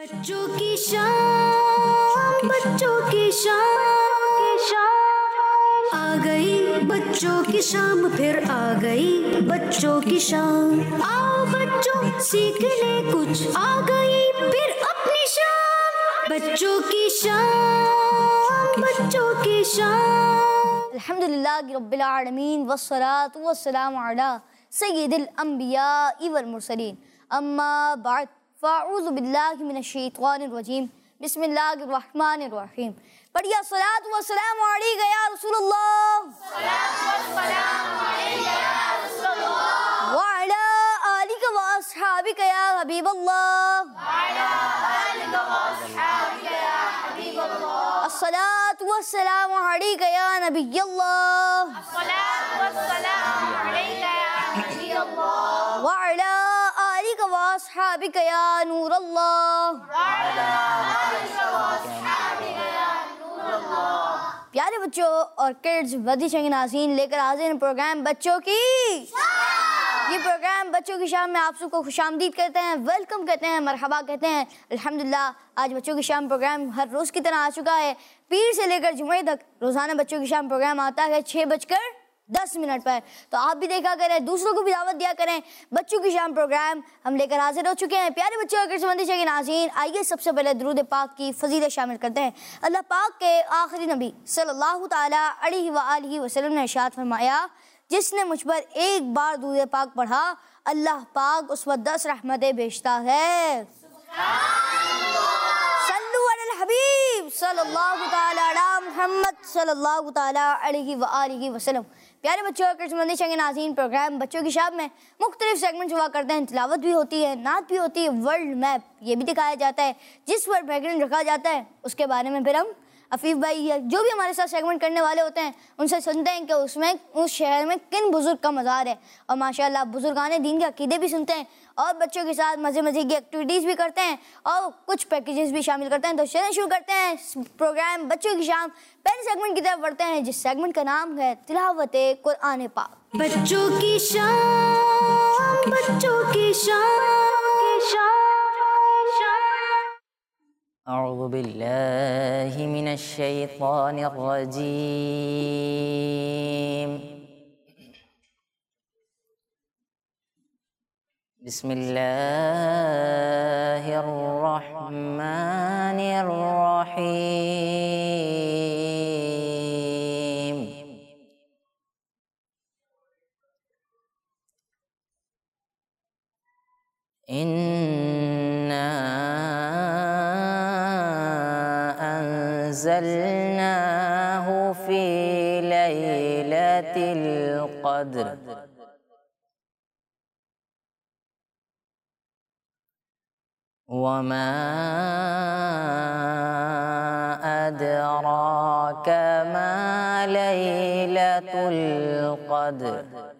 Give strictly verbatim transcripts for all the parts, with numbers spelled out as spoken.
बच्चों की शाम, बच्चों की शाम आ गई, बच्चों की शाम फिर आ गई, बच्चों की शाम। आओ बच्चों सीख ले कुछ, आ गई फिर अपनी शाम। बच्चों की शाम, बच्चों की शाम। अल्हम्दुलिल्लाहि रब्बिल आलमीन वस्सलातु वस्सलामु अला सय्यिदिल अंबिया वल मुरसलीन, अम्मा बाद, फ़अऊज़ु बिल्लाहि मिनश शैतानिर रजीम, बिस्मिल्लाहिर रहमानिर रहीम। पढ़िए सलात व सलाम अलैका या रसूलल्लाह, सलात व सलाम अलैका या रसूलल्लाह, व अला आलिका व अस्हाबिका या हबीबल्लाह, व अला आलिका व अस्हाबिका या हबीबल्लाह। अस्सलातु व सलाम अलैका या नबियल्लाह, अस्सलातु व सलाम अलैका या नबियल्लाह, व अला आलिका व अस्हाबिका या नूरल्लाह, व अला आलिका व अस्हाबिका या नूरल्लाह। प्यारे बच्चों और किड्स, बदी शंग नाज़रीन, लेकर हाजिर हैं प्रोग्राम बच्चों की शाम। ये प्रोग्राम बच्चों की शाम में आप सबको खुशामदीद कहते हैं, वेलकम कहते हैं, मरहबा कहते हैं। अल्हम्दुलिल्लाह आज बच्चों की शाम प्रोग्राम हर रोज़ की तरह आ चुका है। पीर से लेकर जुमे तक रोज़ाना बच्चों की शाम प्रोग्राम आता है छः बजकर दस मिनट पर। तो आप भी देखा करें, दूसरों को भी दावत दिया करें। बच्चों की शाम प्रोग्राम हम लेकर हाजिर हो चुके हैं। प्यारे बच्चों और किस्मती के नाज़रीन, आइए सबसे पहले दुरूद पाक की फजीलत शामिल करते हैं। अल्लाह पाक के आखिरी नबी सल्लल्लाहु ताला अलैहि व आलिहि वसल्लम ने इरशाद फरमाया, जिसने मुझ पर एक बार दुरूद पाक पढ़ा, अल्लाह पाक उस पर दस रहमतें भेजता है। सल्लु अलल हबीब सल्लल्लाहु ताला अला मुहम्मद सल्लल्लाहु ताला अलैहि व आलिहि वसल्लम। प्यारे बच्चों और किस्मती के नाज़रीन, प्रोग्राम बच्चों की शाम में मुख्तलिफ सेगमेंट हुआ करते हैं। तिलावत भी होती है, नात भी होती है, वर्ल्ड मैप ये भी दिखाया जाता है। जिस पर बैकग्राउंड रखा जाता है उसके बारे में फिर हम अफीफ भाई या जो भी हमारे साथ सेगमेंट करने वाले होते हैं उनसे सुनते हैं कि उसमें उस शहर में किन बुजुर्ग का मज़ार है। और माशाल्लाह बुजुर्गाने दीन के अकीदे भी सुनते हैं और बच्चों के साथ मज़े मज़े की एक्टिविटीज़ भी करते हैं और कुछ पैकेजेस भी शामिल करते हैं। तो चलिए शुरू करते हैं प्रोग्राम बच्चों की शाम। पहले सेगमेंट की तरफ बढ़ते हैं जिस सेगमेंट का नाम है तिलावत कुरान पाक। बच्चों की शाम, बच्चों की शाम। अऊज़ु बिल्लाहि मिनश शैतानिर रजीम, बिस्मिल्लाहिर रहमानिर रहीम। इन्ना अंज़लनाहु फी लैलतिल क़द्र वमा अदराक मा लैलतुल क़द्र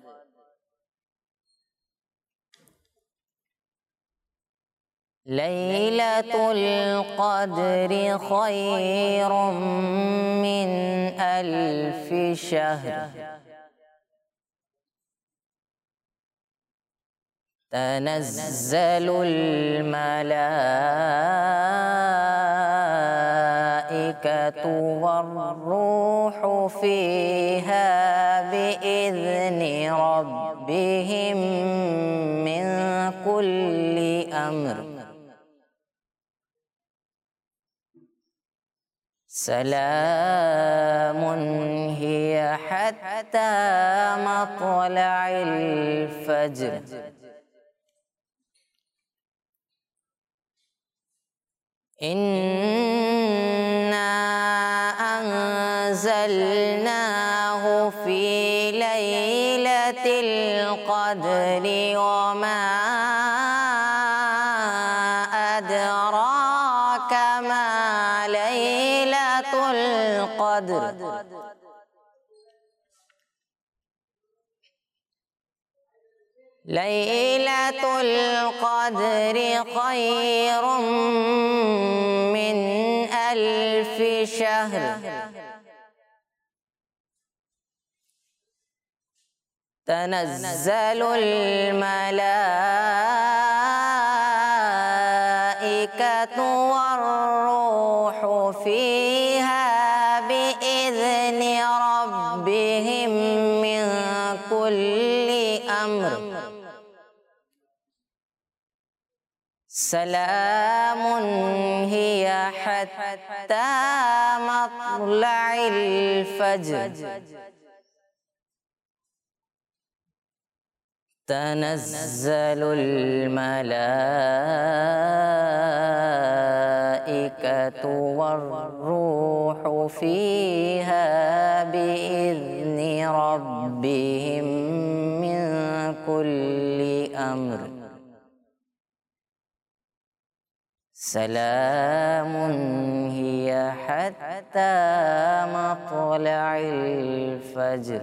लैलतुल क़द्रि खैरुम मिन अल्फि शहर तनज़्ज़लुल मलाइकतु वर्रूहु फ़ीहा बिइज़्नि रब्बिहिम मिन कुल्लि अम्र सलामुन हिय हत्ता मत्लइल फज्र। इन्ना अंज़लनाहु फी लैलतिल क़द्रि वमा अदराक मा लैलतुल क़द्र लैलतुल क़द्रि खैरुम मिन अल्फि शहर तनज़्ज़लुल मलाइकतु والروح فيها بإذن ربهم من كل أمر سلام هي حتى مطلع الفجر تنزل الملائكة والروح فيها بإذن ربهم من كل أمر سلام هي حتى مطلع الفجر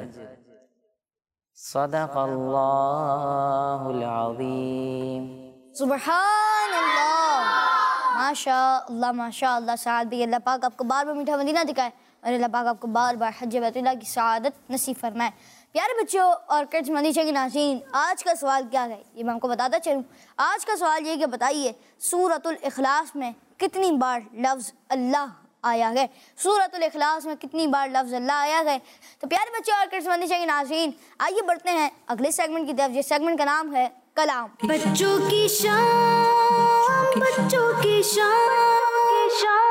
صدق अल्लाहुल अज़ीम। सुबहान अल्लाह, माशा अल्लाह माशा अल्लाह। साद भी अल्लाह पाक आपको बार बार मीठा मदीना दिखाए और अल्लाह पाक आपको बार बार हज बैतुल्लाह की सआदत नसीब फरमाए। प्यारे बच्चों और किड्स मदीना के नाज़रीन, आज का सवाल क्या है ये मैं आपको बताता चलूँ। आज का सवाल ये कि बताइए सूरतुल इखलास में कितनी बार लफ्ज़ अल्लाह आया है। सूरतुल इखलास में कितनी बार लफ्ज़ अल्लाह आया है। तो प्यारे बच्चों और किड्स मदीना के नाज़रीन, आइए बढ़ते हैं अगले सेगमेंट की तरफ। जिस सेगमेंट का नाम है कलाम। बच्चों की शान, बच्चों की शान।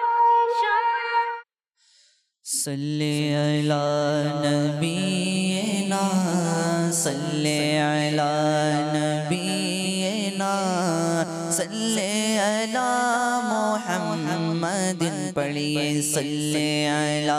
सल्ले अला नबीना, सल्ले अला नबीना, सल्ले अला मुहम्मदिन। पढ़िए सल्ले अला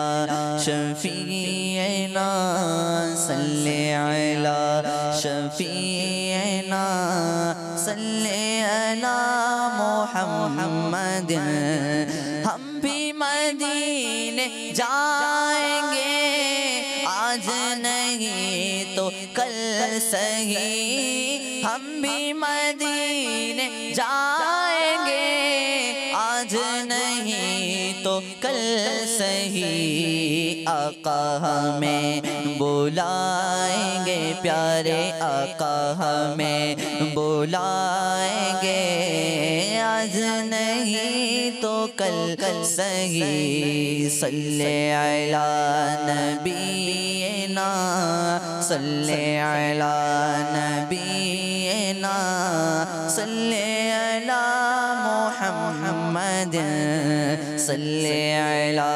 शफीना, सल्ले अला शफीना, सल्ले अला मुहम्मदिन। हम भी मदीने जाएंगे आज नहीं तो कल सही, हम भी मदीने जाएंगे आज नहीं तो कल सही। आका हमें बुलाएंगे, प्यारे आका हमें बुलाएंगे आज नहीं तो कल कल सही। सल्ले अला नबीना, सल्ले अला नबीना, सल्ले अला मुहम्मद, सल्ले अला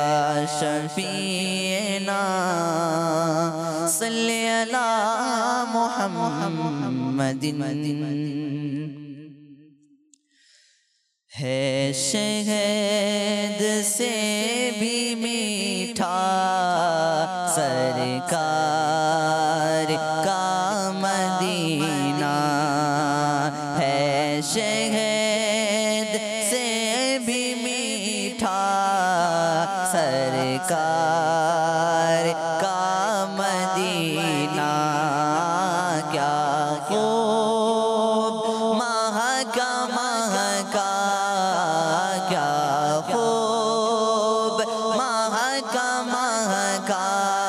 शफीना, सल्ले अला मुहम्मदिन। है शहद से भी मीठा सरकार का मदीना, है शहद से भी मीठा सरकार का मदीना। क्या खूब महका महका, क्या खूब महका महका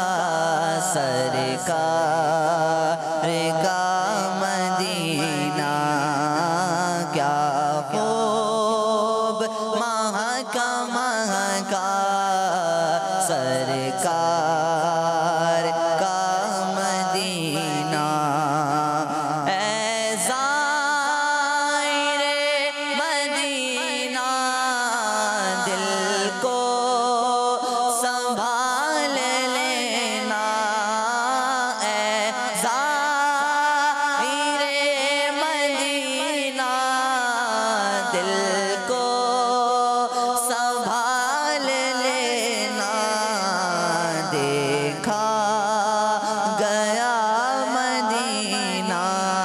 सरकार का मदीना। क्या खूब महका महका सरकार का मदीना। ऐसा मदीना दिल को संभाल लेना, ऐसा मदीना दिल को संभाल लेना। देखा गया मदीना,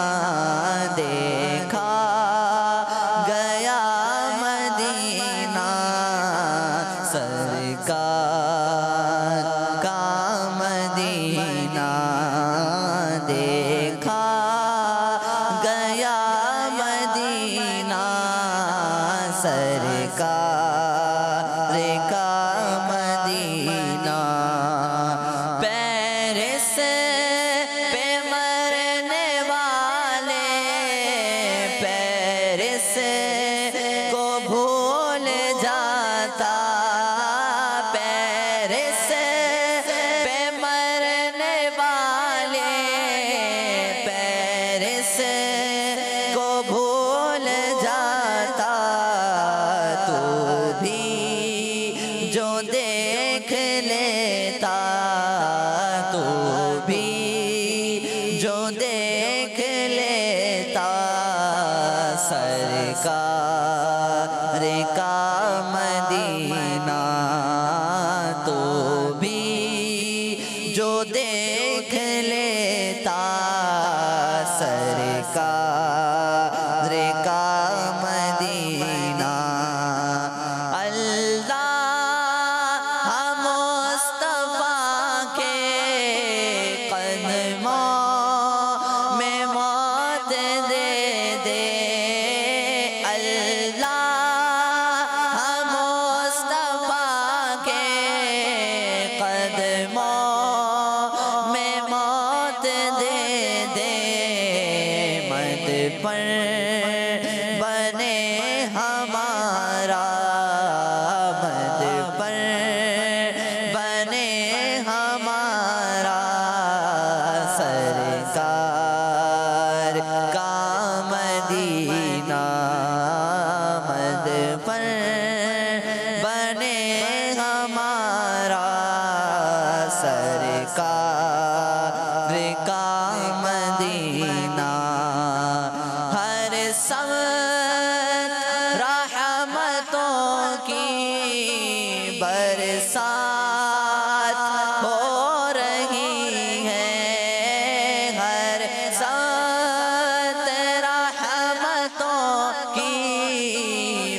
देखा गया मदीना सरकार का मदीना। देखा गया मदीना सरकार का मदीना। पेरिस पे मरने वाले पेरिस को भूल जाता पेरिस पे मरने वाले पेरिस को भूल जाता तू भी जो देख लेता तू भी जो देख लेता सरकार का मदीना तो भी जो देख लेता सरकार का मदीना। अल्लाह मुस्तफा के कदमों में मौत दे दे अल्लाह मुस्तफा के कदमों में मौत दे दे मद पर बने हमारा मद पर बने हमारा सरकार का मदीना मद पर बने हमारा सरकार का मदीना। हर समय रहमतों की बरसात हो रही है हर साथ रहमतों की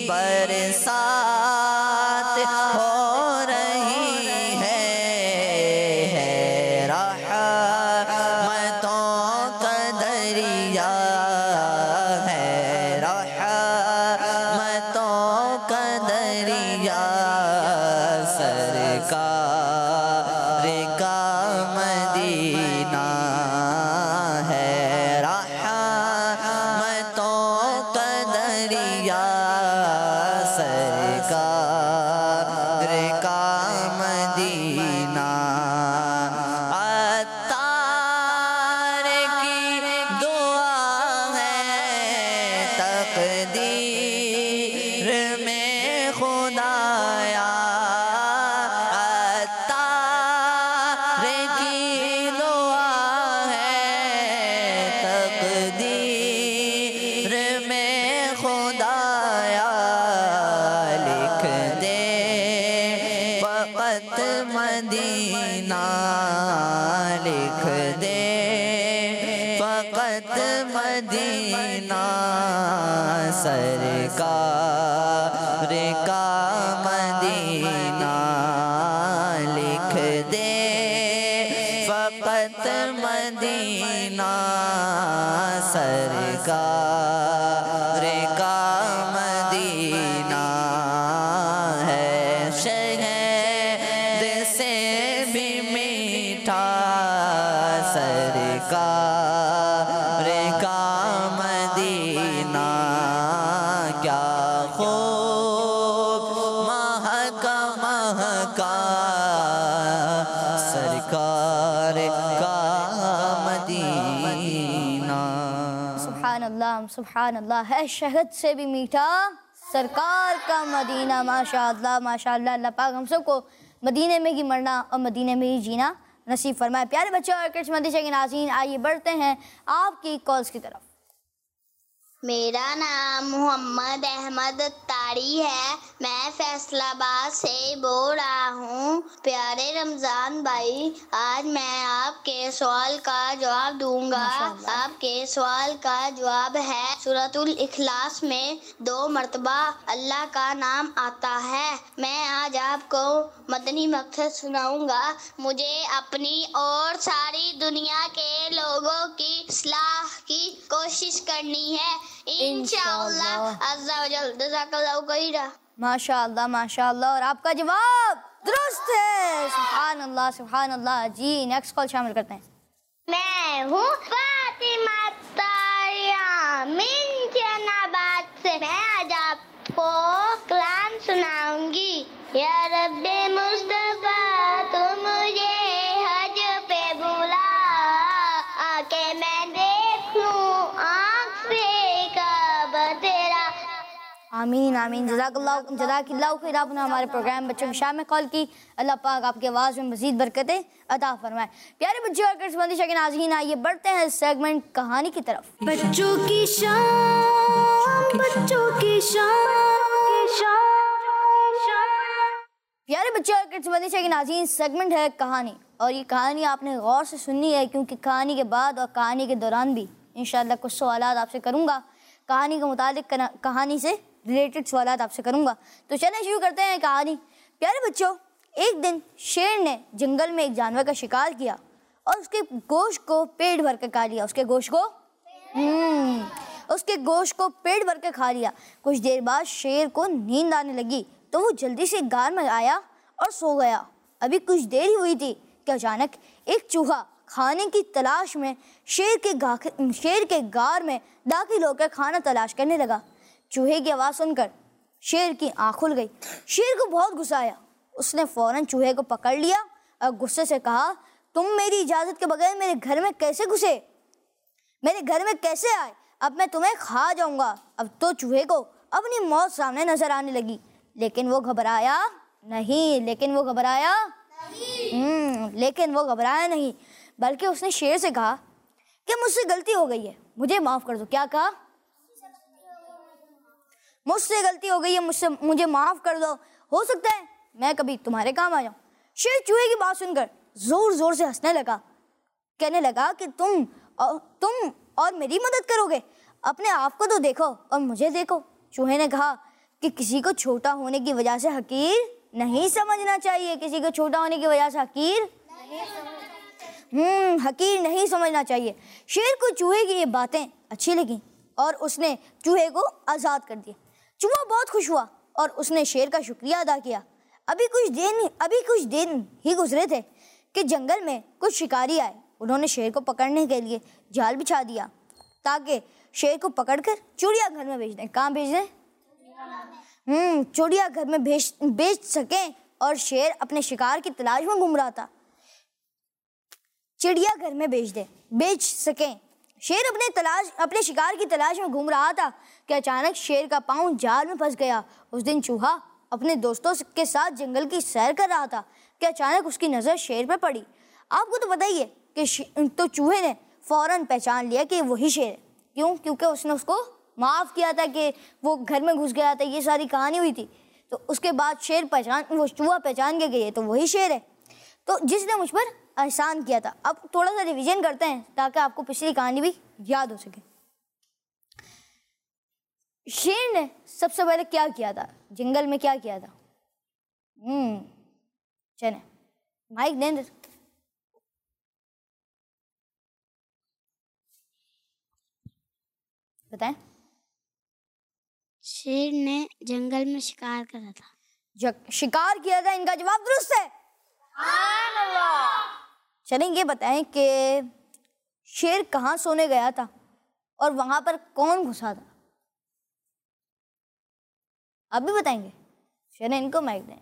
बरसात हो रही है है रहमतों का दरिया है रहमतों का दरिया सरकार का मदीना है रहमतों का दरिया सरकार का मदीना। अत्तार की दुआ है तकदीर में खुदाया अत्तार की दुआ है तकदीर में खुदाया लिख दे फकत मदीना लिख दे फकत मदीना सरकार का मदीना लिख दे फकत मदीना सरकार का मदीना है शहद से भी मीठा सरकार का मदीना क्या खूब महका महका सरकार का मदीना। सुभान अल्लाह सुभान अल्लाह है शहद से भी मीठा सरकार का मदीना। माशा अल्लाह माशा अल्लाह। अल्लाह पाक हम सबको मदीने में ही मरना और मदीने में ही जीना नसीब फरमाए। प्यारे बच्चों और किस्मती के नाज़रीन आइए बढ़ते हैं आपकी कॉल्स की तरफ। मेरा नाम मोहम्मद अहमद तारी है। मैं फैसलाबाद से बोल रहा हूँ। प्यारे रमज़ान भाई, आज मैं आपके सवाल का जवाब दूंगा। आपके सवाल का जवाब है सूरतुल इखलास में दो मर्तबा अल्लाह का नाम आता है। मैं आज आपको मदनी मकसद सुनाऊंगा। मुझे अपनी और सारी दुनिया के लोगों की इस्लाह की कोशिश करनी है इंशाअल्लाह अज़्ज़ा वजल। जज़ाकल्लाहु खैरा। माशाअल्लाह माशाअल्लाह। और आपका जवाब दुरुस्त है। सुभान अल्लाह सुभान अल्लाह। जी नेक्स्ट कॉल शामिल करते हैं। मैं हूँ फातिमा तारिया मिन जनाबाद से। मैं आज आपको कलाम सुनाऊंगी। आमीन आमीन। जज़ाकल्लाह जज़ाकिल्लाह खैर, आपने हमारे प्रोग्राम बच्चों की शाम में कॉल की। अल्लाह पाक आपकी आवाज़ में मज़ीद बरकतें अता फरमाए। प्यारे बच्चों और किस्मती के नाज़रीन, आइए बढ़ते हैं सेगमेंट कहानी की तरफ। बच्चों की शाम, बच्चों की शाम। प्यारे बच्चों और किस्मती के नाज़रीन, सेगमेंट है कहानी, और ये कहानी आपने गौर से सुननी है, क्योंकि कहानी के बाद और कहानी के दौरान भी इंशाअल्लाह कुछ सवालात आपसे करूँगा। कहानी के मुतालिक कहानी से रिलेटेड सवालात आपसे करूँगा। तो चलिए शुरू करते हैं कहानी। प्यारे बच्चों, एक दिन शेर ने जंगल में एक जानवर का शिकार किया और उसके गोश्त को पेट भर के खा लिया। उसके गोश्त को हम्म उसके गोश्त को पेट भर के खा लिया। कुछ देर बाद शेर को नींद आने लगी, तो वो जल्दी से गार में आया और सो गया। अभी कुछ देर ही हुई थी कि अचानक एक चूहा खाने की तलाश में शेर के गा शेर के गार में दाखिल होकर खाना तलाश करने लगा। चूहे की आवाज़ सुनकर शेर की आँख खुल गई। शेर को बहुत गुस्सा आया। उसने फौरन चूहे को पकड़ लिया और गुस्से से कहा, तुम मेरी इजाज़त के बगैर मेरे घर में कैसे घुसे? मेरे घर में कैसे आए? अब मैं तुम्हें खा जाऊंगा। अब तो चूहे को अपनी मौत सामने नजर आने लगी, लेकिन वो घबराया नहीं लेकिन वो घबराया नहीं लेकिन वो घबराया नहीं बल्कि उसने शेर से कहा कि मुझसे गलती हो गई है, मुझे माफ़ कर दो। क्या कहा? मुझसे गलती हो गई है, मुझसे मुझे माफ़ कर दो। हो सकता है मैं कभी तुम्हारे काम आ जाऊं। शेर चूहे की बात सुनकर जोर जोर से हंसने लगा, कहने लगा कि तुम और तुम और मेरी मदद करोगे? अपने आप को तो देखो और मुझे देखो। चूहे ने कहा कि किसी को छोटा होने की वजह से हकीर नहीं समझना चाहिए। किसी को छोटा होने की वजह से हकीर हम्म हकीर नहीं समझना चाहिए। शेर को चूहे की ये बातें अच्छी लगी और उसने चूहे को आज़ाद कर दिया। चूहा बहुत खुश हुआ और उसने शेर का शुक्रिया अदा किया। अभी कुछ दिन अभी कुछ दिन ही गुजरे थे कि जंगल में कुछ शिकारी आए। उन्होंने शेर को पकड़ने के लिए जाल बिछा दिया ताकि शेर को पकड़कर चिड़ियाघर में भेज दें। कहाँ भेज दें? हम्म चिड़ियाघर में भेज बेच सकें। और शेर अपने शिकार की तलाश में घूम रहा था। चिड़ियाघर में बेच दे बेच सकें शेर अपने तलाश अपने शिकार की तलाश में घूम रहा था कि अचानक शेर का पाँव जाल में फंस गया। उस दिन चूहा अपने दोस्तों के साथ जंगल की सैर कर रहा था कि अचानक उसकी नज़र शेर पर पड़ी। आपको तो पता ही है कि तो चूहे ने फौरन पहचान लिया कि वही शेर है। क्यों? क्योंकि उसने उसको माफ़ किया था कि वो घर में घुस गया था। ये सारी कहानी हुई थी। तो उसके बाद शेर पहचान वो चूहा पहचान के गए तो वही शेर है, तो जिसने मुझ पर एहसान किया था। अब थोड़ा सा रिवीजन करते हैं ताकि आपको पिछली कहानी भी याद हो सके। शेर ने सबसे पहले क्या किया था? जंगल में क्या किया था? हम्म चले माइक दें। बताएं। शेर ने जंगल में शिकार करा था। जब शिकार किया था। इनका जवाब दुरुस्त है। चलें ये बताएं कि शेर कहाँ सोने गया था और वहां पर कौन घुसा था? आप भी बताएंगे? चलें इनको माइक दें।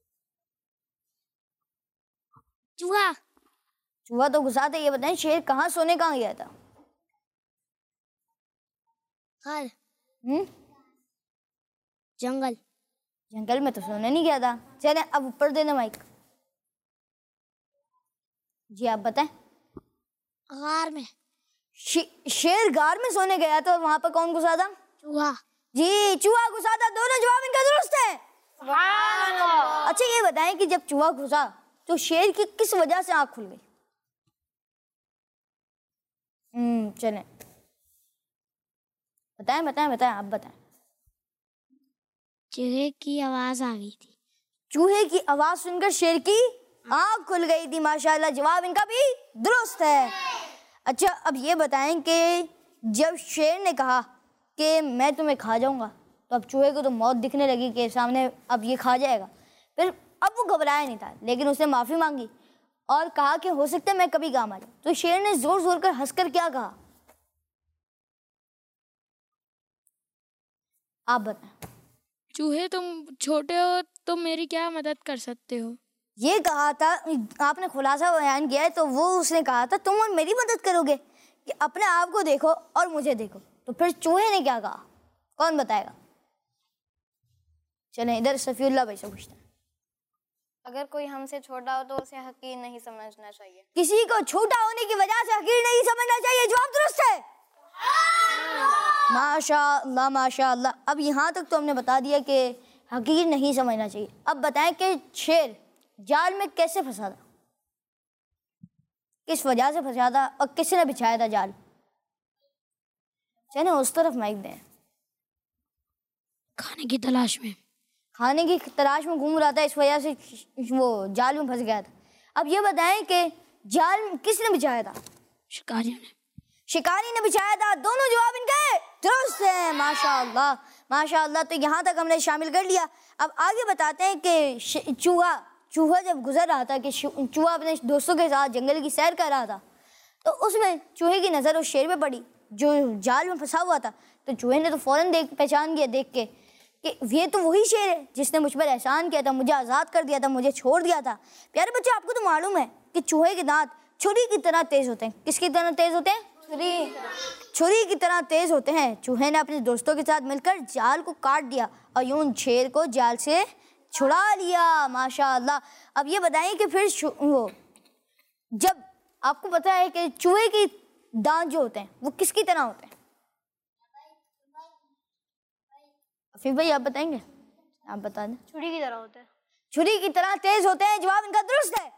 चूहा चूहा तो घुसा था। ये बताएं शेर कहाँ सोने कहाँ गया था? घर हम्म जंगल जंगल में तो सोने नहीं गया था। चलें अब ऊपर देना माइक। जी आप बताएं। गार में। शे, शेर गार में सोने गया तो वहां पर कौन घुसा था? चूहा। जी चूहा घुसा था। दोनों जवाब इनका दुरुस्त है। अच्छा ये बताएं कि जब चूहा घुसा तो शेर की किस वजह से आंख खुल गई? हम्म चलें बताएं बताएं बताएं आप बताएं। चूहे की आवाज आ गई थी। चूहे की आवाज सुनकर शेर की आंख खुल गई थी। माशाल्लाह जवाब इनका भी दुरुस्त है। अच्छा अब ये बताएं कि जब शेर ने कहा कि मैं तुम्हें खा जाऊंगा तो अब चूहे को तो मौत दिखने लगी कि सामने अब ये खा जाएगा। फिर अब वो घबराया नहीं था, लेकिन उसने माफ़ी मांगी और कहा कि हो सकता है मैं कभी काम आ जाऊँ। तो शेर ने जोर जोर कर हंसकर क्या कहा? आप बताएं। चूहे तुम छोटे हो तो मेरी क्या मदद कर सकते हो? ये कहा था। आपने खुलासा बयान किया है तो वो उसने कहा था तुम और मेरी मदद करोगे कि अपने आप को देखो और मुझे देखो। तो फिर चूहे ने क्या कहा? कौन बताएगा? चलें इधर सफ़ीउल्लाह भाई से पूछते हैं। अगर कोई हमसे छोटा हो तो उसे हकीर नहीं समझना चाहिए। किसी को छोटा होने की वजह से हकीर नहीं समझना चाहिए। जवाब दुरुस्त है। माशाअल्लाह माशाअल्लाह। अब यहाँ तक तो हमने बता दिया कि हकीर नहीं समझना चाहिए। अब बताएं कि शेर जाल में कैसे फंसा था, किस वजह से फंसा था और किसने बिछाया था जाल। चले उस तरफ माइक दें। खाने की तलाश में खाने की तलाश में घूम रहा था, इस वजह से वो जाल में फंस गया था। अब ये बताएं कि जाल किसने बिछाया था। शिकारियों ने शिकारी ने बिछाया था। दोनों जवाब इनके दुरुस्त हैं। माशाअल्लाह माशाअल्लाह। तो यहाँ तक हमने शामिल कर लिया। अब आगे बताते हैं कि चूहा चूहा जब गुजर रहा था कि चूहा अपने दोस्तों के साथ जंगल की सैर कर रहा था, तो उसमें चूहे की नज़र उस शेर पे पड़ी जो जाल में फंसा हुआ था। तो चूहे ने तो फ़ौरन देख पहचान किया देख के कि ये तो वही शेर है जिसने मुझ पर एहसान किया था, मुझे आज़ाद कर दिया था, मुझे छोड़ दिया था। प्यारे बच्चों, आपको तो मालूम है कि चूहे के दांत छुरी की तरह तेज़ होते हैं। किसकी तरह तेज़ होते हैं? छुरी छुरी की तरह तेज़ होते हैं। चूहे ने अपने दोस्तों के साथ मिलकर जाल को काट दिया और यूं शेर को जाल से छुड़ा लिया। माशाअल्लाह। अब ये बताएं कि फिर वो जब आपको पता है कि चूहे की दांत जो होते हैं वो किसकी तरह होते हैं? फिर भाई आप बताएंगे? आप बता दें। छुरी की तरह होते हैं। छुरी की तरह तेज होते हैं। जवाब इनका दुरुस्त है।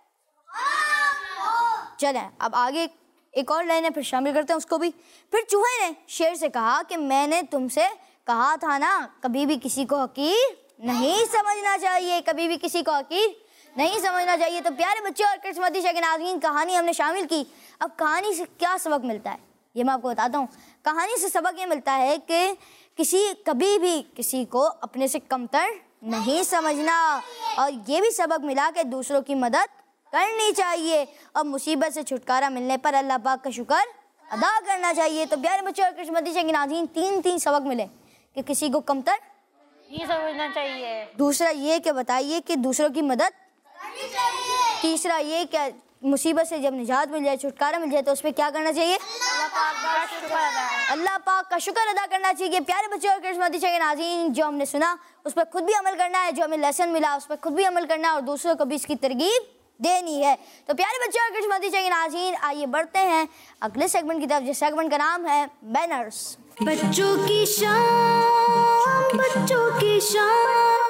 चलें अब आगे एक और लाइन है, फिर शामिल करते हैं उसको भी। फिर चूहे ने शेर से कहा कि मैंने तुमसे कहा था ना, कभी भी किसी को हकीर नहीं समझना चाहिए, कभी भी किसी को हकीर नहीं समझना चाहिए। तो प्यारे बच्चों और किस्मती शे के नाज़रीन, कहानी हमने शामिल की। अब कहानी से क्या सबक मिलता है ये मैं आपको बताता हूँ। कहानी से सबक ये मिलता है कि किसी कभी भी किसी को अपने से कमतर नहीं समझना, और ये भी सबक मिला कि दूसरों की मदद करनी चाहिए और मुसीबत से छुटकारा मिलने पर अल्लाह पाक का शुक्र अदा करना चाहिए। तो प्यारे बच्चों और किस्मती शे के नाज़रीन, तीन तीन सबक मिले कि किसी को कमतर नहीं समझना चाहिए, दूसरा ये कि बताइए कि दूसरों की मदद करनी चाहिए, तीसरा ये कि मुसीबत से जब निजात मिल जाए, छुटकारा मिल जाए तो उस पर क्या करना चाहिए? अल्लाह पाक का शुक्र अदा करना चाहिए। प्यारे बच्चों और किस्मती शे के नाज़रीन, जो हमने सुना उस पर खुद भी अमल करना है, जो हमें लेसन मिला उस पर खुद भी अमल करना है और दूसरों को भी इसकी तरगीब देनी है। तो प्यारे बच्चों और किस्मती शे के नाज़रीन, आइए बढ़ते हैं अगले सेगमेंट की तरफ, जिस सेगमेंट का नाम है बैनर्स। बच्चों की शान, बच्चों की शान।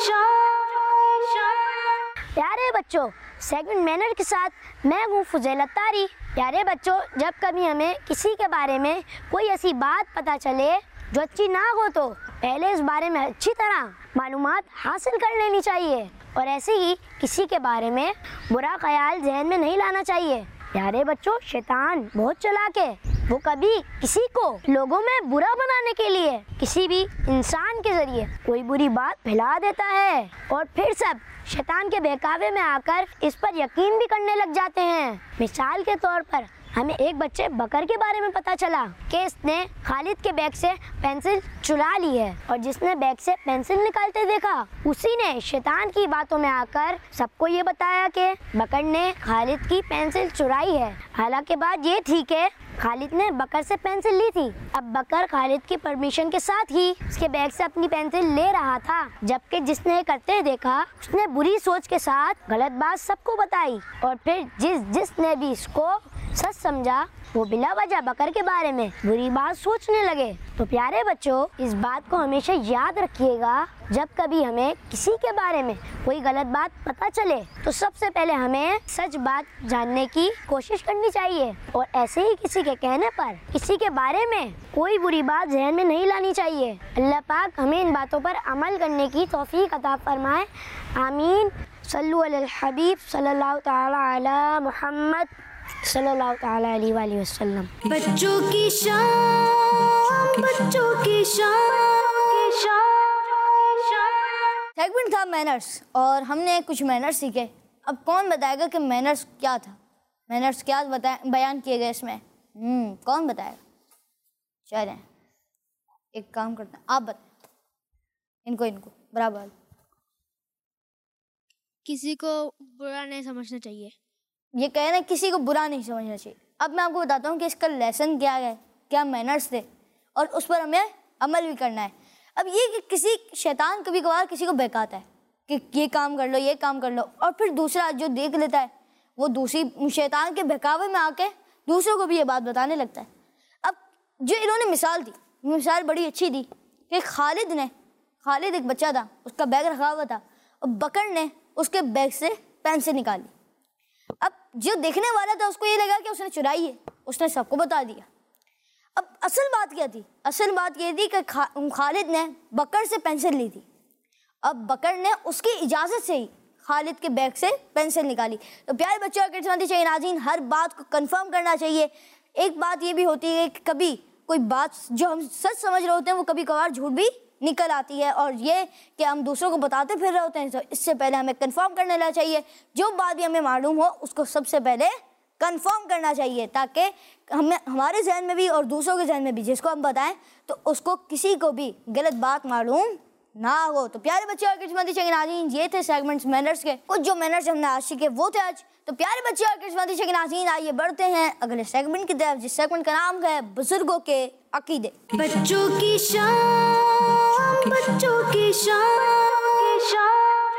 प्यारे बच्चों, सेगमेंट मैनर के साथ मैं हूँ फुज़ैल अत्तारी। प्यारे बच्चों, जब कभी हमें किसी के बारे में कोई ऐसी बात पता चले जो अच्छी ना हो तो पहले इस बारे में अच्छी तरह मालूमात हासिल कर लेनी चाहिए, और ऐसे ही किसी के बारे में बुरा ख्याल जहन में नहीं लाना चाहिए। प्यारे बच्चों, शैतान बहुत चालाक है। वो कभी किसी को लोगों में बुरा बनाने के लिए किसी भी इंसान के जरिए कोई बुरी बात फैला देता है, और फिर सब शैतान के बहकावे में आकर इस पर यकीन भी करने लग जाते हैं। मिसाल के तौर पर हमें एक बच्चे बकर के बारे में पता चला कि इसने खालिद के बैग से पेंसिल चुरा ली है, और जिसने बैग से पेंसिल निकालते देखा उसी ने शैतान की बातों में आकर सबको ये बताया कि बकर ने खालिद की पेंसिल चुराई है। हालांकि बात ये थी कि खालिद ने बकर से पेंसिल ली थी। अब बकर खालिद की परमिशन के साथ ही उसके बैग से अपनी पेंसिल ले रहा था, जबकि जिसने करते देखा उसने बुरी सोच के साथ गलत बात सबको बताई, और फिर जिस जिसने भी इसको सच समझा वो बिला वजह बकर के बारे में बुरी बात सोचने लगे। तो प्यारे बच्चों, इस बात को हमेशा याद रखिएगा, जब कभी हमें किसी के बारे में कोई गलत बात पता चले तो सबसे पहले हमें सच बात जानने की कोशिश करनी चाहिए, और ऐसे ही किसी के कहने पर किसी के बारे में कोई बुरी बात ज़हन में नहीं लानी चाहिए। अल्लाह पाक हमें इन बातों पर अमल करने की तौफीक अता फरमाए। आमीन। सल्लु अलल हबीब सल्लल्लाहु तआला अला मुहम्मद सल्लल्लाहु तआला अलैहि वसल्लम। बच्चों की शान, बच्चों की शान। सेगमेंट था मैनर्स और हमने कुछ मैनर्स सीखे। अब कौन बताएगा कि मैनर्स क्या था, मैनर्स क्या बताए बयान किए गए इसमें? हम्म कौन बताएगा? चलें एक काम करते हैं, आप बताएं। इनको इनको बराबर। किसी को बुरा नहीं समझना चाहिए। ये कह रहे हैं किसी को बुरा नहीं समझना चाहिए। अब मैं आपको बताता हूँ कि इसका लेसन क्या है, क्या मैनर्स थे और उस पर हमें अमल भी करना है। अब ये कि किसी शैतान कभी कभार किसी को बहकाता है कि ये काम कर लो, ये काम कर लो, और फिर दूसरा जो देख लेता है वो दूसरी शैतान के बहकावे में आके दूसरों को भी ये बात बताने लगता है। अब जो इन्होंने मिसाल दी, मिसाल बड़ी अच्छी दी कि खालिद ने खालिद एक बच्चा था, उसका बैग रखा हुआ था और बकर ने उसके बैग से पेंसिल निकाली। अब जो देखने वाला था उसको ये लगा कि उसने चुराई है, उसने सबको बता दिया। अब असल बात क्या थी? असल बात ये थी कि खा, खालिद ने बकर से पेंसिल ली थी। अब बकर ने उसकी इजाज़त से ही खालिद के बैग से पेंसिल निकाली। तो प्यारे बच्चों और किस्मती चाहिए नाज़रीन, हर बात को कंफर्म करना चाहिए। एक बात ये भी होती है कि कभी कोई बात जो हम सच समझ रहे होते हैं वो कभी कभार झूठ भी निकल आती है, और ये कि हम दूसरों को बताते फिर रहे होते हैं। तो इससे पहले हमें कंफर्म कर लेना चाहिए। जो बात भी हमें मालूम हो उसको सबसे पहले कंफर्म करना चाहिए, ताकि हमें हमारे जहन में भी और दूसरों के जहन में भी जिसको हम बताएं तो उसको किसी को भी गलत बात मालूम ना हो। तो प्यारे बच्चे और किस्मती चाहिए नाज़रीन, ये थे सेगमेंट्स मैनर्स के। कुछ जो मैनर्स हमने आज सीखे वो थे आज। तो प्यारे बच्चे और किस्मती चाहिए नाज़रीन, आइए बढ़ते हैं अगले सेगमेंट की तरफ, जिस सेगमेंट का नाम है बुजुर्गों के अकीदे। बच्चों की शान, बच्चों की शान।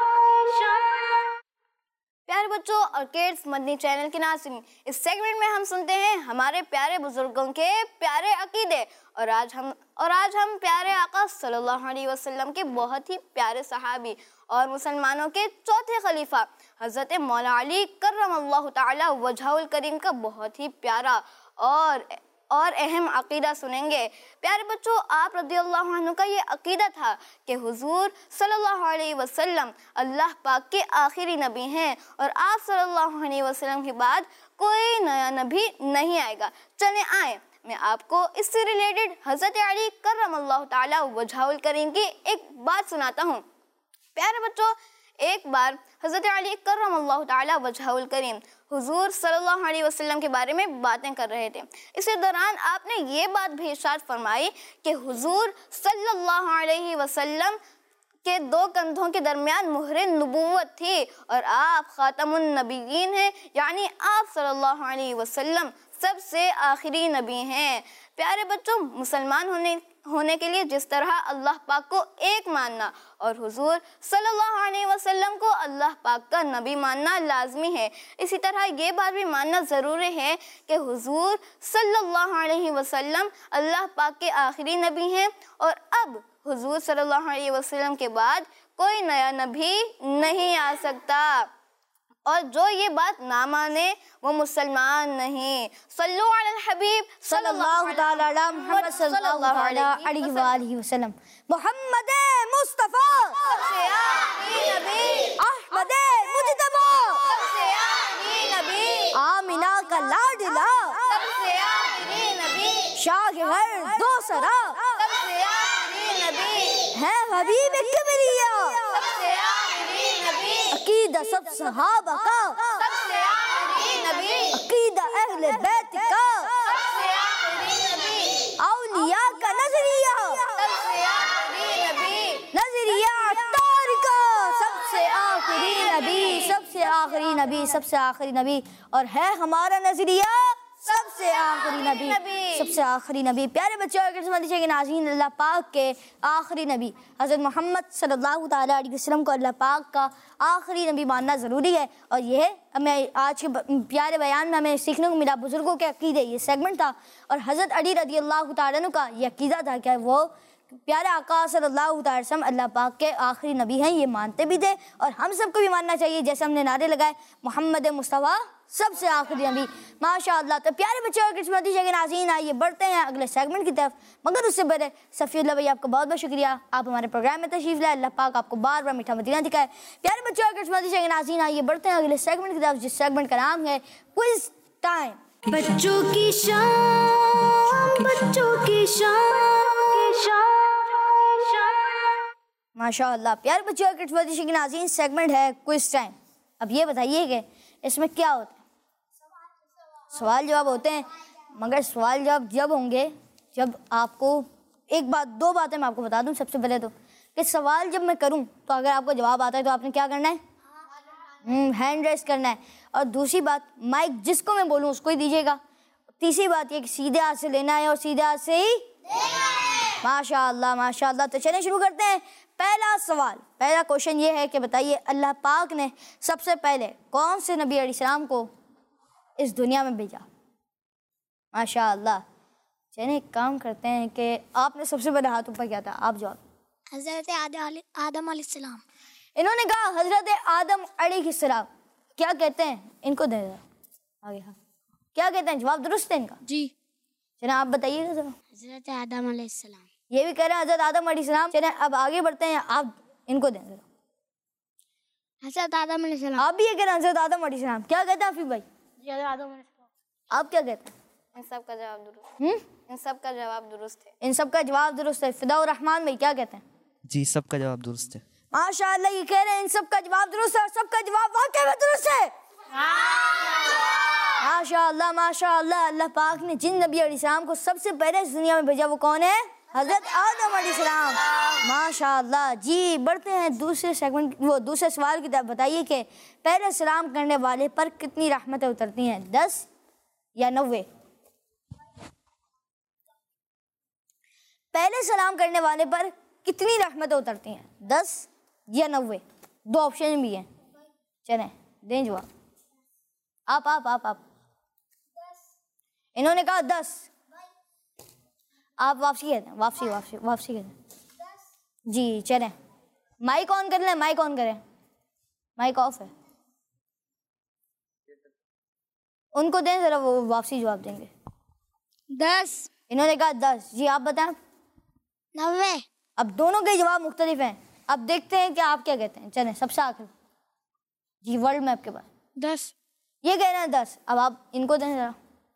प्यारे बच्चों और किड्स मदनी चैनल के नाज़रीन, इस सेगमेंट में हम सुनते हैं हमारे प्यारे बुजुर्गों के प्यारे अकीदे। और आज हम और आज हम प्यारे आका सल्लल्लाहु अलैहि वसल्लम के बहुत ही प्यारे सहाबी और मुसलमानों के चौथे खलीफा हज़रत मौला अली कर्रमल्लाहु ताला वजहुल करीम का बहुत ही प्यारा और और अहम अकीदा सुनेंगे। प्यारे बच्चों, आप रज़ियल्लाहु अन्हु का ये अकीदा था कि हुजूर सल्लल्लाहु अलैहि वसल्लम अल्लाह पाक के आखिरी नबी हैं और आप सल्लल्लाहु अलैहि वसल्लम के बाद कोई नया नबी नहीं आएगा। चले आए मैं आपको इससे रिलेटेड हज़रत अली कर्रमल्लाहु ताला वजहुल करीम की एक बात सुनाता हूँ। प्यारे बच्चों, एक बार हज़रत अली कर्रमल्लाहु ताला वजहुल करीम हुजूर सल्लल्लाहु अलैहि वसल्लम के बारे में बातें कर रहे थे। इसी दौरान आपने ये बात भी इरशाद फरमाई कि हुजूर सल्लल्लाहु अलैहि वसल्लम के दो कंधों के दरमियान मुहरे नबूवत थी और आप खातमुन नबीयीन हैं, यानी आप सल्लल्लाहु अलैहि वसल्लम सबसे आखिरी नबी हैं। प्यारे बच्चों, मुसलमान होने होने के लिए जिस तरह अल्लाह पाक को एक मानना और हुजूर सल्लल्लाहु अलैहि वसल्लम को अल्लाह पाक का नबी मानना लाजमी है, इसी तरह ये बात भी मानना ज़रूरी है कि हुजूर सल्लल्लाहु अलैहि वसल्लम अल्लाह पाक के आखिरी नबी हैं और अब हुजूर सल्लल्लाहु अलैहि वसल्लम के बाद कोई नया नबी नहीं आ सकता। और जो ये बात ना माने वो मुसलमान नहीं। सल्लु अलल हबीब सल्लल्लाहु ताला अला मुहम्मद सल्लल्लाहु अलैहि वसल्लम। मोहम्मद मुस्तफा सबसे आखिरी नबी, अहमद मुजतबा सबसे आखिरी नबी, आमिना का लाडला सबसे आखिरी नबी, शाह के घर दो सरा सबसे आखिरी नबी, है हबीब किबरिया सबसे आखिरी नबी, अकीदा सब सहाबा का सबसे आखिरी नबी, अकीदा अहले बैत का सबसे आखिरी नबी, औलिया का नजरिया सबसे आखिरी नबी, नजरिया अत्तार का सबसे आखिरी नबी, सबसे आखिरी नबी, सबसे आखिरी नबी, और है हमारा नजरिया सबसे आखिरी नबी, सबसे आखिरी नबी। प्यारे बच्चों और किस्मती चाहिए नाज़रीन, अल्लाह पाक के आखिरी नबी हज़रत मोहम्मद सल्लल्लाहु ताला अलैहि वसल्लम को अल्लाह पाक का आखिरी नबी मानना ज़रूरी है। और यह हमें आज के प्यारे बयान में हमें सीखने को मिला। बुजुर्गों के अकीदे ये सेगमेंट था और हज़रत अली रज़ियल्लाहु ताला अन्हु का ये अकीदा था कि वो प्यारे आका सल्लल्लाहु अलैहि वसल्लम अल्लाह पाक के आखिरी नबी हैं, ये मानते भी थे और हम सबको भी मानना चाहिए। जैसे हमने नारे लगाए मोहम्मद मुस्तफ़ा सबसे आखिरी नबी, माशाअल्लाह। तो प्यारे बच्चों और किस्मती जगह नाज़रीन, आइए बढ़ते हैं अगले सेगमेंट की तरफ, मगर उससे पहले सफ़ीउल्लाह भाई आपका बहुत बहुत शुक्रिया, आप हमारे प्रोग्राम में तशरीफ़ लाए। अल्लाह पाक आपको बार बार मीठा मदीना दिखाए। प्यारे बच्चों और किस्मती जगह नाज़रीन, आइए बढ़ते हैं अगले सेगमेंट की तरफ, जिस सेगमेंट का नाम है क्विज टाइम। बच्चों की शान, बच्चों की शान। माशाअल्लाह। प्यारे बच्चों और किस्मती जगह नाज़रीन, सेगमेंट है क्विज टाइम। अब ये बताइए कि इसमें क्या होता है? सवाल जवाब होते हैं, मगर सवाल जवाब जब होंगे जब आपको एक बात दो बातें मैं आपको बता दूं। सबसे पहले तो कि सवाल जब मैं करूं तो अगर आपको जवाब आता है तो आपने क्या करना है? हैंड रेस करना है। और दूसरी बात, माइक जिसको मैं बोलूं उसको ही दीजिएगा। तीसरी बात ये कि सीधे हाथ से लेना है और सीधे हाथ से ही माशाअल्लाह माशाअल्लाह। तो चलिए शुरू करते हैं। पहला सवाल, पहला क्वेश्चन ये है कि बताइए अल्लाह पाक ने सबसे पहले कौन से नबी अलैहिस्सलाम को इस दुनिया में भेजा? माशाअल्लाह। चलिए एक काम करते हैं कि आपने सबसे पहले हाथ ऊपर किया था, आप जवाब। हज़रत आदम अलैहिस्सलाम। इन्होंने कहा हजरत आदम अलैहिस्सलाम। क्या कहते हैं? इनको दे दो आगे। हाँ, क्या कहते हैं? जवाब दुरुस्त है इनका? जी। चलिए आप बताइएगा जरा। हज़रत आदम अलैहिस्सलाम। ये भी कह रहे हैं हजरत आदम अलैहिस्सलाम। चलिए अब आगे बढ़ते हैं, आप इनको दें जरा। हज़रत आदम अलैहिस्सलाम। आप भी ये कह रहे हैं हजरत आदम अलैहिस्सलाम। क्या कहते हैं आफिफ भाई? हज़रत आदम अलैहिस्सलाम। आप क्या कहते हैं? इन सब का जवाब दुरुस्त। हम्म इन सब का जवाब दुरुस्त है। इन सब का जवाब दुरुस्त है। फिदाउर रहमान भाई क्या कहते हैं? जी सबका जवाब दुरुस्त है। माशाअल्लाह, ये कह रहे हैं इन सब का जवाब दुरुस्त है और सबका जवाब वाकई में दुरुस्त है। माशाअल्लाह माशाअल्लाह। अल्लाह पाक ने जिन नबी अलैहिस्सलाम को सबसे पहले इस दुनिया में भेजा वो कौन है? हजरत आदम अलैहिस्सलाम। माशाअल्लाह। जी बढ़ते हैं दूसरे सेगमेंट, वो दूसरे सवाल की तरफ। बताइए कि पहले सलाम करने वाले पर कितनी रहमतें उतरती हैं? दस या नब्बे? पहले सलाम करने वाले पर कितनी रहमतें उतरती हैं? दस या नब्बे? दो ऑप्शन भी हैं, चलें दें जवाब। आप आप आप आप इन्होंने कहा दस। आप वापसी कहते हैं, वापसी वापसी वापसी कहते हैं। जी चलें, माइक ऑन कर लें, माइक ऑन करें। माइक ऑफ है, उनको दें जरा, वो वापसी जवाब देंगे। दस। इन्होंने कहा दस। जी आप बताएं। नब्बे। अब दोनों के जवाब मुख्तलिफ हैं। अब देखते हैं कि आप क्या कहते हैं। चलें सबसे आखिर जी वर्ल्ड मैप के पास दस। ये कह रहे हैं दस। अब आप इनको दें जरा।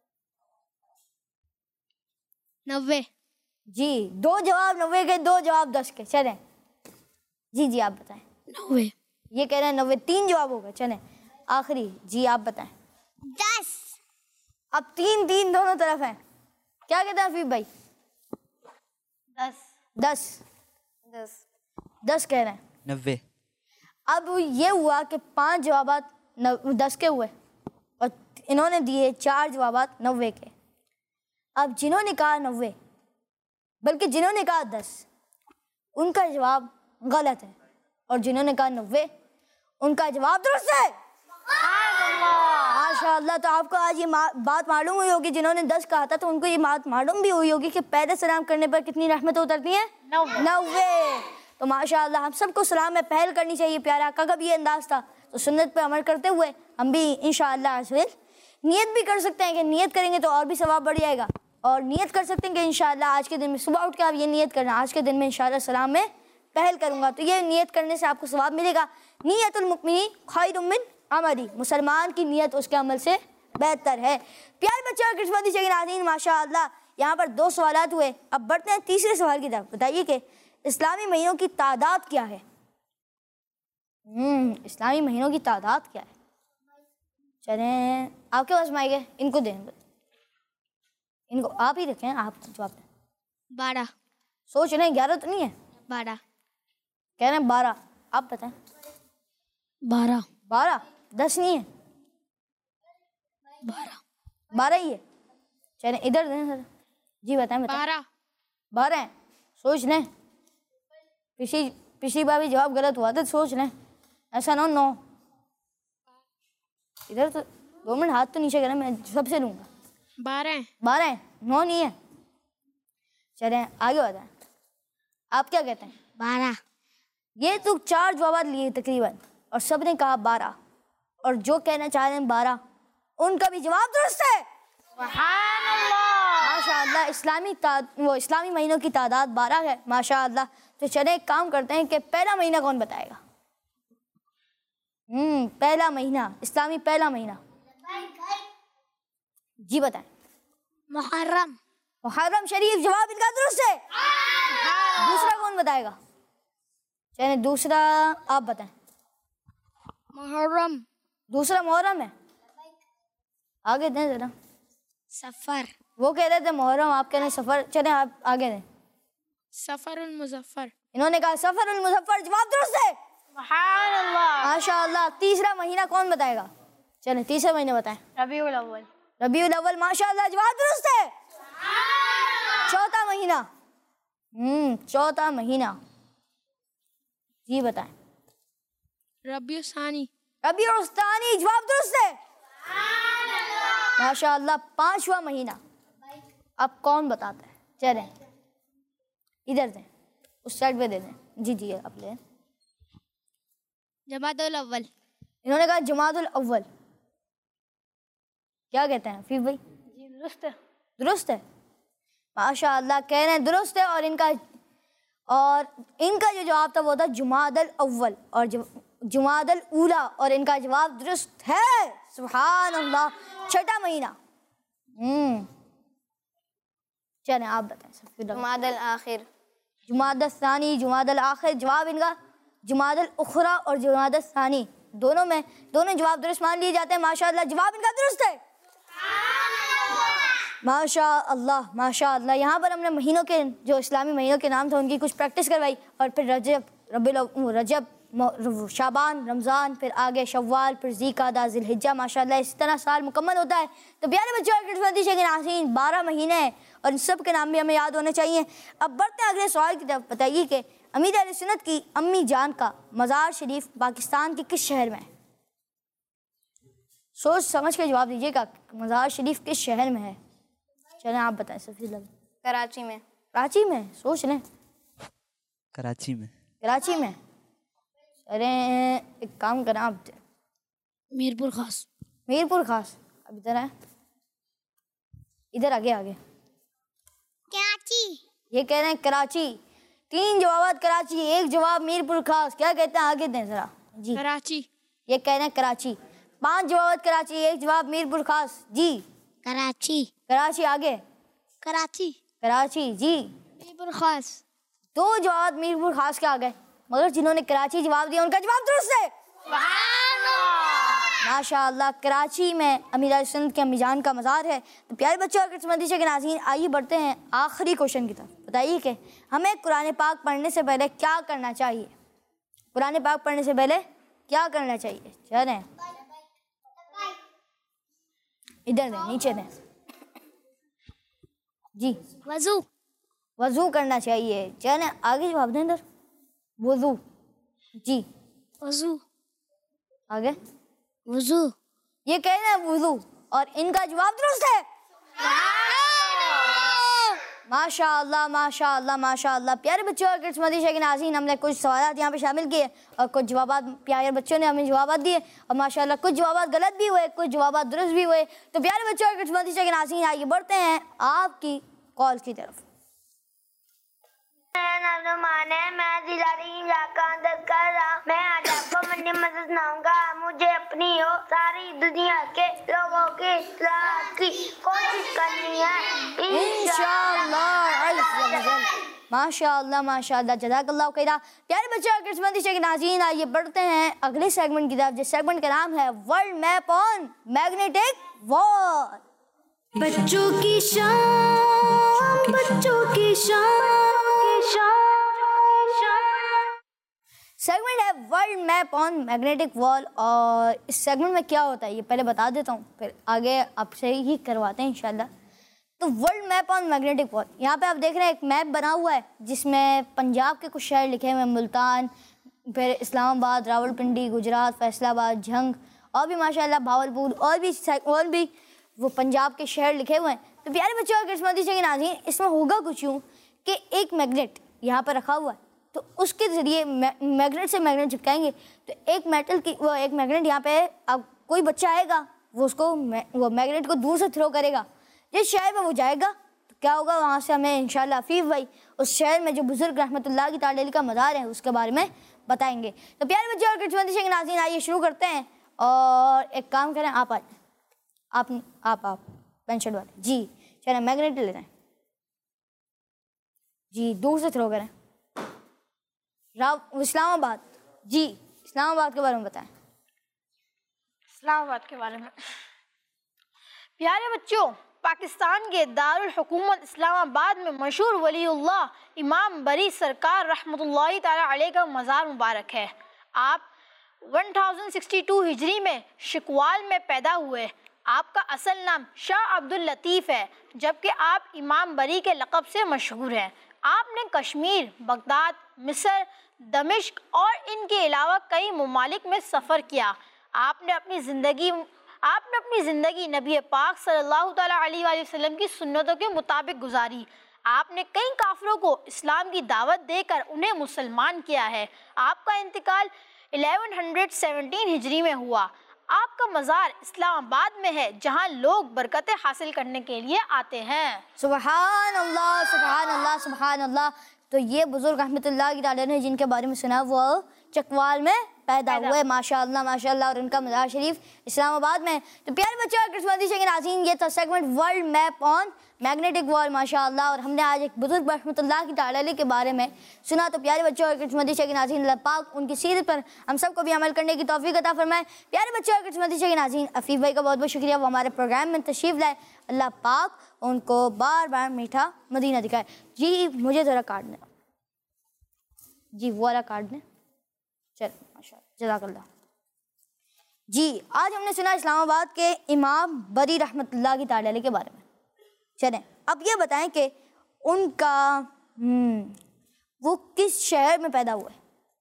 नब्बे। जी दो जवाब नब्बे के, दो जवाब दस के। चलें जी जी आप बताएं। नब्बे। ये कह रहे हैं नब्बे। तीन जवाब हो गए। चलें आखिरी जी आप बताएं। दस। अब तीन तीन दोनों तरफ हैं। क्या कहते हैं हफीफ भाई? दस। दस दस दस कह रहे हैं। नब्बे। अब ये हुआ कि पांच जवाबात दस के हुए और इन्होंने दिए चार जवाबात नब्बे के। अब जिन्होंने कहा नब्बे, बल्कि जिन्होंने कहा दस, उनका जवाब गलत है और जिन्होंने कहा नब्बे उनका जवाब दुरुस्त है। माशाअल्लाह। तो आपको आज ये मा, बात मालूम हुई होगी, जिन्होंने दस कहा था तो उनको ये बात मालूम भी हुई होगी कि पहले सलाम करने पर कितनी रहमतें उतरती हैं? नब्बे। तो माशाअल्लाह हम सबको सलाम में पहल करनी चाहिए। प्यारे आका का भी ये अंदाज था, तो सुन्नत पे अमल करते हुए हम भी इंशाअल्लाह नियत भी कर सकते हैं कि नियत करेंगे तो और भी सवाब बढ़ जाएगा। और नियत कर सकते हैं कि इंशाअल्लाह आज के दिन में सुबह उठ के आप ये नियत करना, आज के दिन में इंशाअल्लाह सलाम में पहल करूँगा। तो ये नियत करने से आपको सवाब मिलेगा। नियतुल मुमिनी खैरुम मिन अमली। मुसलमान की नियत उसके अमल से बेहतर है। प्यारे बच्चे और किस्मती से नाज़रीन, माशाअल्लाह यहाँ पर दो सवालात हुए। अब बढ़ते हैं तीसरे सवाल की तरफ। बताइए कि इस्लामी महीनों की तादाद क्या है? हम्म इस्लामी महीनों की तादाद क्या है? चलें आपके पास माइक है, इनको दें, इनको आप ही रखें, आप जवाब दें। बारह। सोच रहे हैं ग्यारह तो नहीं है? बारह। कह रहे हैं बारह। आप बताएं। बारह। बारह? दस नहीं है? बारह। बारह ही है। चलें इधर दें सर। जी बताएं बताएं। बारह। बारह हैं? सोच लें। पिछली पिछली बार भी जवाब गलत हुआ था, सोच लें, ऐसा ना हो। नौ। इधर तो दो मिनट हाथ तो नीचे करें, मैं सबसे लूँगा। बारह। बारह हैं? नौ नहीं है? चलें आगे बताएं। आप क्या कहते हैं? बारह। ये तो चार जवाब लिए तकरीबन और सब ने कहा बारह, और जो कहना चाह रहे हैं बारह उनका भी जवाब दुरुस्त है। माशाअल्लाह। इस्लामी वो इस्लामी महीनों की तादाद बारह है। माशाअल्लाह। तो चले एक काम करते हैं कि पहला महीना कौन बताएगा? हम्म पहला महीना, इस्लामी पहला महीना। जी बताएं। मुहर्रम। मुहर्रम शरीफ। जवाब इनका दुरुस्त है। दूसरा कौन बताएगा? चलिए दूसरा आप बताएं। मुहर्रम। दूसरा मुहर्रम है? आगे दें जरा। सफर। वो कह रहे थे मुहर्रम, आप कह रहे हैं सफर। चलें आप आगे दें। सफरुल मुजफ्फर। इन्होंने कहा सफरुल मुजफ्फर। जवाब दुरुस्त है। माशाअल्लाह। तीसरा महीना कौन बताएगा? चलें तीसरा महीना बताएं। रबीउल अव्वल। रबीउल अव्वल। माशाअल्लाह। जवाब दुरुस्त है। चौथा महीना? हम्म चौथा महीना। जी बताएं। रबी सानी। रबी और सानी, जवाब दुरुस्त है। माशाअल्लाह। पांचवा महीना अब कौन बताता है? चलें इधर दें, उस साइड पे दे दें। जी जी आप ले। जमादुल अव्वल। इन्होंने कहा जमादुल अव्वल। क्या कहते हैं हफीज भाई? जी दुरुस्त है। दुरुस्त है माशाअल्लाह, कह रहे हैं दुरुस्त है। और इनका और इनका जो जवाब था वो था जुमादल अव्वल और जुमादल ऊला, और इनका जवाब दुरुस्त है। सुभान अल्लाह। छठा महीना। हम्म चलें आप बताएं। जुमादल आखिर। जुमादल सानी, जुमादल आखिर। जवाब इनका जुमादल उखरा और जुमादल सानी, दोनों में दोनों जवाब दुरुस्त मान लिए जाते हैं। माशाअल्लाह जवाब इनका दुरुस्त है। माशाअल्लाह माशाअल्लाह। यहाँ पर हमने महीनों के जो इस्लामी महीनों के नाम थे उनकी कुछ प्रैक्टिस करवाई, और फिर रजब, रबीउल रजब, शाबान, रमज़ान, फिर आगे शव्वाल, फिर ज़ीक़ादा, ज़िलहिज्जा। माशाअल्लाह इस तरह साल मुकम्मल होता है। तो प्यारे बच्चों के नाज़रीन, बारह महीने हैं और इन सब के नाम भी हमें याद होने चाहिए। अब बढ़ते हैं अगले सवाल की तरफ। बताइए कि अमीर अहले सुन्नत की अम्मी जान का मज़ार शरीफ पाकिस्तान के किस शहर में है? सोच समझ के जवाब दीजिएगा। मज़ार शरीफ किस शहर में है? चलें आप बताएं। सबसे लग कराची में। कराची में? सोच लें। कराची में। कराची में? अरे एक काम करें आप। मीरपुर खास। मीरपुर खास। अब इधर है, इधर आगे आगे। कराची। ये कह रहे हैं कराची। तीन जवाब कराची, एक जवाब मीरपुर खास। क्या कहते हैं? आगे दें जरा। जी कराची। ये कह रहे हैं कराची। पांच जवाब कराची, एक जवाब मीरपुर खास। जी कराची। कराची। आगे कराची। कराची। जी मीरपुर खास। दो जवाब मीरपुर खास के आ गए, मगर जिन्होंने कराची जवाब दिया उनका जवाब दुरुस्त है। माशाअल्लाह। कराची में अमीर अहले सुन्नत के अम्मी जान का मज़ार है। तो प्यारे बच्चों और किस्मती के नाज़रीन, आइए बढ़ते हैं आखिरी क्वेश्चन की तरफ। बताइए कि हमें कुरान पाक पढ़ने से पहले क्या करना चाहिए? कुरान पाक पढ़ने से पहले क्या करना चाहिए? चलें इधर दें, नीचे दें। जी वजू। वजू करना चाहिए। चलें आगे जवाब दें। इधर वजू। जी वजू। आगे वजू। ये कह रहे हैं वजू, और इनका जवाब दुरुस्त है। माशाअल्लाह माशाअल्लाह माशाअल्लाह। प्यारे बच्चों और किस्मती के नाज़रीन, हमने कुछ सवाल यहाँ पे शामिल किए और कुछ जवाब प्यारे बच्चों ने हमें जवाब दिए, और माशाअल्लाह कुछ जवाब गलत भी हुए, कुछ जवाब दुरुस्त भी हुए। तो प्यारे बच्चों और किस्मती के नाज़रीन, आइए बढ़ते हैं आपकी कॉल की तरफ। मैं दिलारी इलाका दर्ज कर रहा। मैं आज आपको मंडी मदद सुनाऊंगा। मुझे अपनी और सारी दुनिया के लोगों की इस्लाह की कोशिश करनी है इंशाअल्लाह। माशाअल्लाह माशाअल्लाह। जज़ाकल्लाह खैरा। प्यारे बच्चों और किस्मती के नाज़रीन, आइए बढ़ते हैं अगले सेगमेंट की तरफ, जिस सेगमेंट का नाम है world map on magnetic wall. बच्चों की शान, बच्चों की शान। सेगमेंट है world map on magnetic wall, और इस सेगमेंट में क्या होता है ये पहले बता देता हूँ, फिर आगे आपसे ही करवाते हैं इंशाल्लाह। तो world map on magnetic wall, यहाँ पे आप देख रहे हैं एक मैप बना हुआ है जिसमें पंजाब के कुछ शहर लिखे हुए हैं, मुल्तान, फिर इस्लामाबाद, रावलपिंडी, गुजरात, फैसलाबाद, झंग, और भी माशाल्लाह भावलपुर, और भी और भी वो पंजाब के शहर लिखे हुए हैं। तो प्यारे बच्चों और किस्मती के नाज़रीन, इसमें होगा कुछ यूँ कि एक मैग्नेट यहाँ पर रखा हुआ है, तो उसके ज़रिए मैग्नेट से मैग्नेट चिपकाएंगे, तो एक मेटल की वो एक मैग्नेट यहाँ पे, अब कोई बच्चा आएगा वो उसको वो मैग्नेट को दूर से थ्रो करेगा, जिस शहर में वो जाएगा तो क्या होगा, वहाँ से हमें इंशाल्लाह हफीज़ भाई उस शहर में जो बुजुर्ग रहमतुल्लाह की ताला का मज़ार है उसके बारे में बताएंगे। तो प्यारे बच्चे और किस्मती के नाज़रीन, आइए शुरू करते हैं। और एक काम करें, आप आ आप आप आप पेन शर्ट वाले जी, चलें मैग्नेट ले लें जी, दूर से थ्रो करें। राव इस्लामाबाद जी, इस्लामाबाद के बारे में बताएं। इस्लामाबाद के बारे में प्यारे बच्चों, पाकिस्तान के दारुल हुकूमत इस्लामाबाद में मशहूर वलीउल्लाह इमाम बरी सरकार रहमतुल्लाहि ताला अलैह का मज़ार मुबारक है। आप एक हज़ार बासठ हिजरी में शिकवाल में पैदा हुए। आपका असल नाम शाह अब्दुल लतीफ़ है, जबकि आप इमाम बरी के लक़ब से मशहूर हैं। आपने कश्मीर, बगदाद, मिस्र, दमिश्क और इनके अलावा कई ममालिक में सफ़र किया। आपने अपनी ज़िंदगी आपने अपनी ज़िंदगी नबी पाक सल्लल्लाहु तआला अलैहि वसल्लम की सुन्नतों के मुताबिक गुजारी। आपने कई काफिरों को इस्लाम की दावत देकर उन्हें मुसलमान किया है। आपका इंतकाल ग्यारह सौ सत्रह हिजरी में हुआ। आपका मज़ार इस्लामाबाद में है, जहां लोग बरकतें हासिल करने के लिए आते हैं। सुबहान अल्लाह, सुबहान अल्लाह, सुबहान अल्लाह। तो ये बुजुर्ग रहमतुल्लाह अलैह ने जिनके बारे में सुना वो चकवाल में पैदा हुए, माशाअल्लाह माशाअल्लाह, और उनका मज़ार शरीफ इस्लामाबाद में। तो प्यारे बच्चों और किस्मती के नाज़रीन, ये था segment world map on magnetic world माशाअल्लाह, और हमने आज एक बुजुर्ग रहमतुल्लाह की ताला के बारे में सुना। तो प्यारे बच्चों और किस्मती के नाज़रीन, अल्लाह पाक उनकी सीरत पर हम सबको भी अमल करने की तौफीक अता फरमाए। प्यारे बच्चों और किस्मती के नाज़रीन, अफीफ भाई का बहुत बहुत शुक्रिया, वो हमारे प्रोग्राम में तशरीफ़ लाए। अल्लाह पाक उनको बार बार मीठा मदीना दिखाए। जी मुझे ज़रा कार्ड दें, जी वो वाला कार्ड दें। चल माशाअल्लाह, जज़ाकल्लाह। जी आज हमने सुना इस्लामाबाद के इमाम बरी रहमतुल्लाह की ताला के बारे में। चलें अब ये बताएं कि उनका वो किस शहर में पैदा हुए,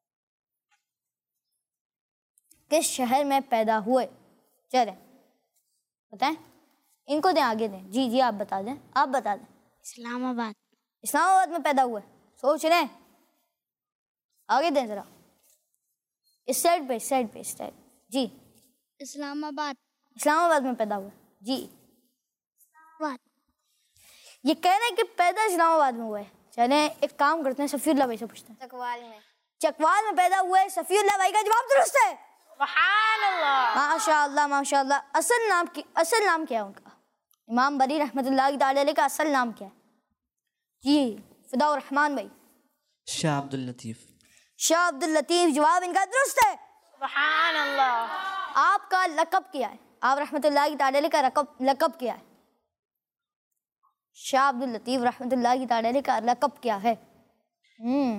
किस शहर में पैदा हुए, चलें बताएं, इनको दें, आगे दें। जी जी आप बता दें, आप बता दें। इस्लामाबाद। इस्लामाबाद में पैदा हुए, सोच रहे हैं, आगे दें ज़रा, इस साइड पे, इस साइड पे, इस साइड। जी इस्लामाबाद। इस्लामाबाद में पैदा हुए। जी इस्लामाबाद। ये कह रहे हैं कि पैदा इस्लामाबाद में हुआ है। चलें एक काम करते हैं, सफ़ीउल्लाह भाई से पूछते हैं। चकवाल में। चकवाल में पैदा हुआ है, सफ़ीउल्लाह भाई का जवाब दुरुस्त है। सुभानअल्लाह, माशाअल्लाह माशाअल्लाह। असल नाम की असल नाम क्या है उनका? इमाम बरी रहमतुल्लाह की ताला का असल नाम क्या है? जी फिदाउर रहमान भाई। शाह अब्दुल लतीफ़। शाह अब्दुल लतीफ़, जवाब इनका दुरुस्त है। सुभानअल्लाह। आपका लक़ब क्या है? आप रहमतुल्लाह की ताला का लक़ब लक़ब क्या है? शाह अब्दुल लतीफ़ रहमतुल्लाह की ताला का लक़ब क्या है? हम्म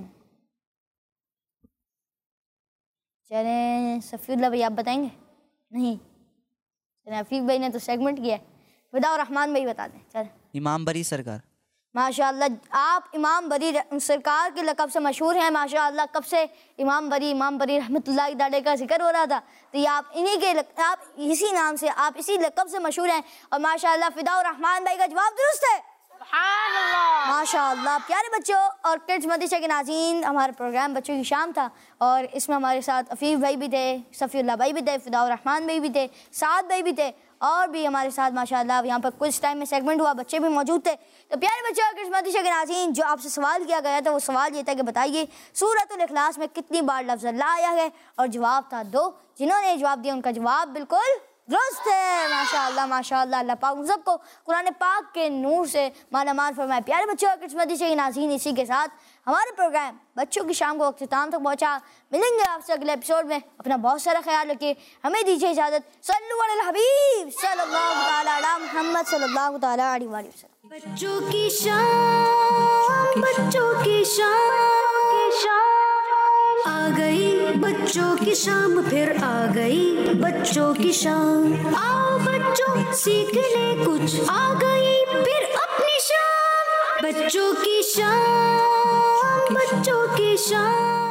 चलें सफ़ीउल्लाह भाई आप बताएंगे? नहीं, चलें अफीफ भाई ने तो सेगमेंट किया है, फिदाउर रहमान भाई बता दें। चलें इमाम बरी सरकार। माशाअल्लाह, आप इमाम बरी सरकार के लक़ब से मशहूर हैं माशाअल्लाह। कब से इमाम बरी इमाम बरी रहमतुल्लाह की ताला का जिक्र हो रहा था, तो ये आप इन्हीं के लक, आप इसी नाम से, आप इसी लक़ब से मशहूर हैं। और माशाअल्लाह फिदाउर रहमान भाई का जवाब दुरुस्त है। सुभानअल्लाह, माशाअल्लाह। प्यारे बच्चों और किड्स मदरसा के नाज़रीन, हमारा प्रोग्राम बच्चों की शाम था और इसमें हमारे साथ अफीफ भाई भी थे, सफ़ीउल्लाह भाई भी थे, फिदाउर रहमान भाई भी थे, साद भाई भी थे और भी हमारे साथ माशाअल्लाह यहाँ पर कुछ टाइम में सेगमेंट हुआ, बच्चे भी मौजूद थे। तो प्यारे बच्चों और किड्स मदरसा के नाज़रीन, जो आपसे सवाल किया गया था वो सवाल ये था कि बताइए सूरतुल इखलास में कितनी बार लफ्ज़ अल्लाह आया है, और जवाब था दो। जिन्होंने जवाब दिया उनका जवाब बिल्कुल दुरुस्त है। माशाअल्लाह माशाअल्लाह, अल्लाह पाक उन सबको कुरान पाक के नूर से मालामाल फरमाए। प्यारे बच्चों और किड्स मदरसा के नाज़रीन, इसी के साथ हमारे प्रोग्राम बच्चों की शाम को अख्तिताम तक पहुँचा। मिलेंगे आपसे अगले एपिसोड में, अपना बहुत सारा ख्याल रखिए, हमें दीजिए इजाज़त। सल्लु अलल हबीब सल्लल्लाहु तआला अला मुहम्मद सल्लल्लाहु तआला अलैहि वसल्लम। बच्चों की शाम, बच्चों की शाम आ गई, बच्चों की शाम फिर आ गई, बच्चों की शाम। आओ बच्चों सीख ले कुछ, आ गई फिर अपनी शाम। बच्चों की शाम, बच्चों की शाम।